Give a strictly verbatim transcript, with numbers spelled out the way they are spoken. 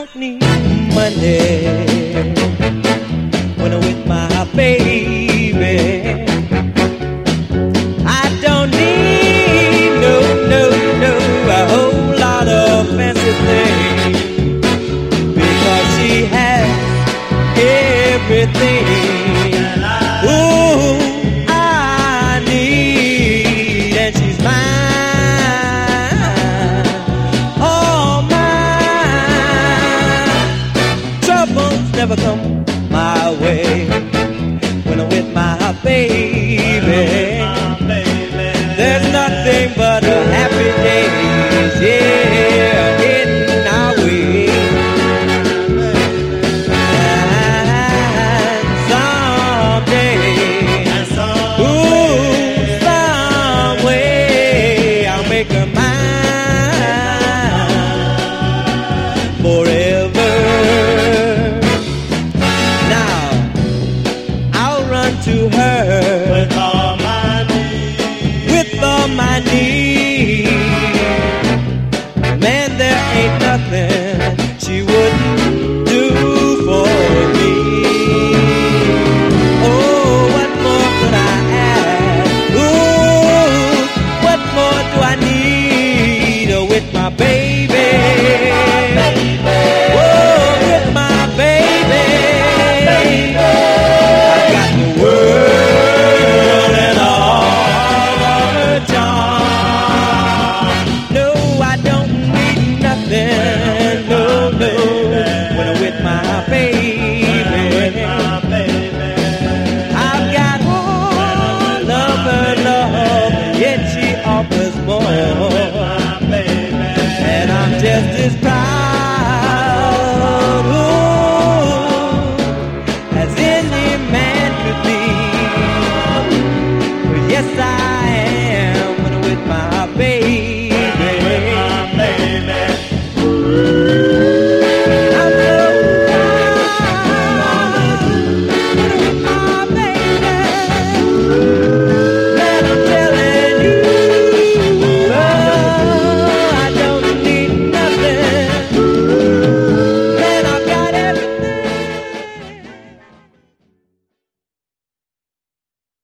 don't need money when I'm with my baby. I don't need no, no, no, a whole lot of fancy things, because she has everything. Ooh, I need, and she's mine, all mine. Troubles never come